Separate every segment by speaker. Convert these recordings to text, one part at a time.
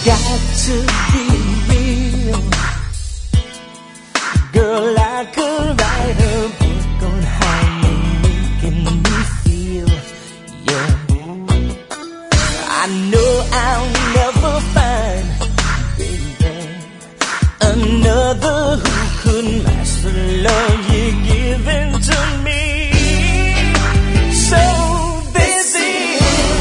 Speaker 1: got to be real. Girl, I could write a book on how you're making me feel. Yeah, I know I'll never find, baby, another who could match the love you're giving to me. So this is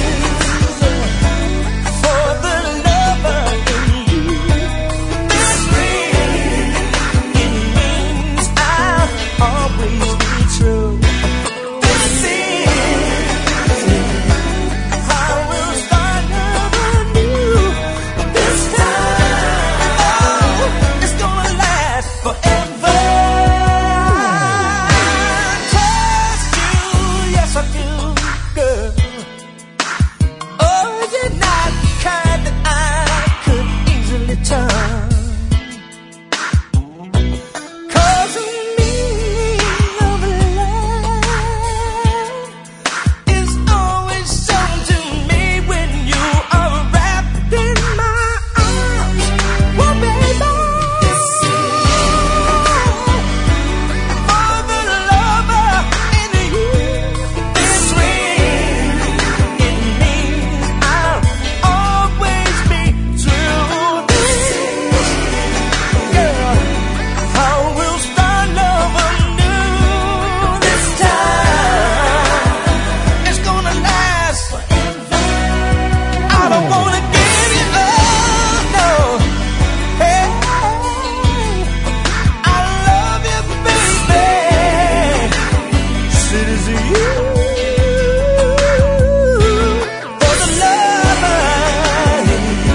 Speaker 1: for the lover in you. This ring, it means I'll always be true. This is how we'll start loving you. This time, oh, it's gonna last forever. Trust you, yes I do, girl. Oh, you're not the kind that I could easily turn. 'Cause the meaning of love is always shown to me when you are wrapped in my arms. Oh, baby, for the lover in you. This ring, it means I'll always be true. This is, girl, how we'll start loving new. This time, it's gonna last forever. I don't wanna give you up, no. Hey, I love you, baby. Cities of you, for the lover in you.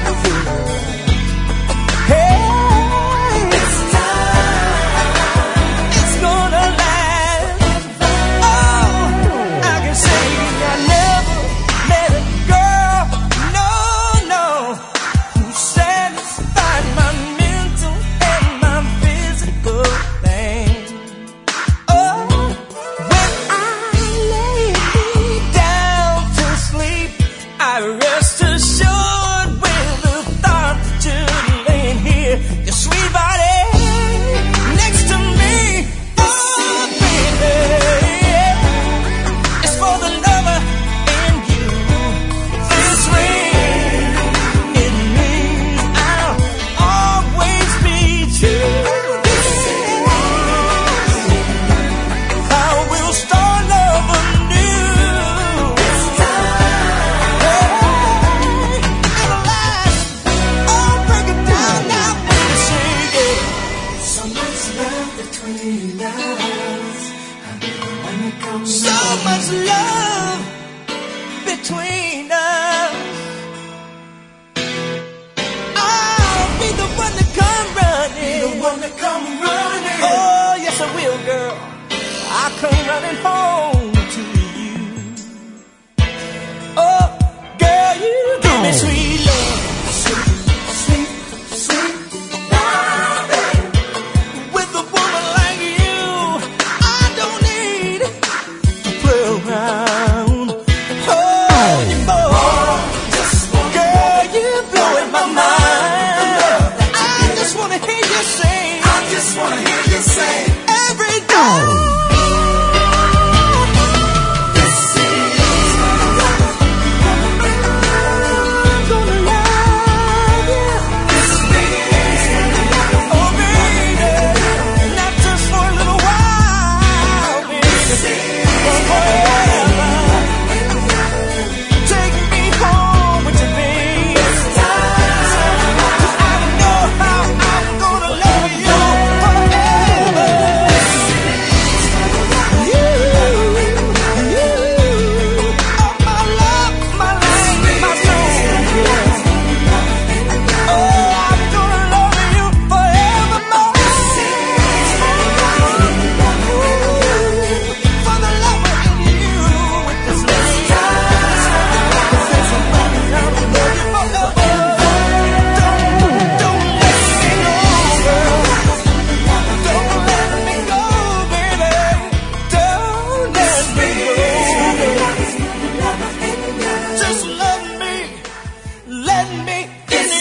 Speaker 1: Hey, this time, it's gonna last. Oh, I can say I never met a girl, no, no, who satisfied my mental and my physical thing. Oh, when I lay me down to sleep, I rest assured with the thought that you're laying here, your sweet body next to me. Oh, baby, it's for the lover in you. This ring, it means I'll always be true. This is how we'll start loving new. This time, it'll last. Oh, break it down now, baby, sing it. So much love between us. So much love between us. I'll be the one to come running. The one to come running. Oh, yes I will, girl. I'll come running home to you. Oh, girl, you give me sweet love. Sweet, sweet loving. With a woman like you, I don't need to play around. Oh, you boy, girl, you're blowing my mind. I just wanna hear you sing. I just wanna hear you sing every day. This is I'm gonna love you. This is oh, baby, not just for a little while, baby. But forever. Take me home with you, baby. 'Cause I know how I'm gonna love you forever. You, oh, my love, my life, my soul. Oh, I'm gonna love you forevermore. For the lover in you with this ring. 'Cause there's somebody out who love you forever. Don't let me go, girl. Don't let me go, baby. Don't let me go. Just let me in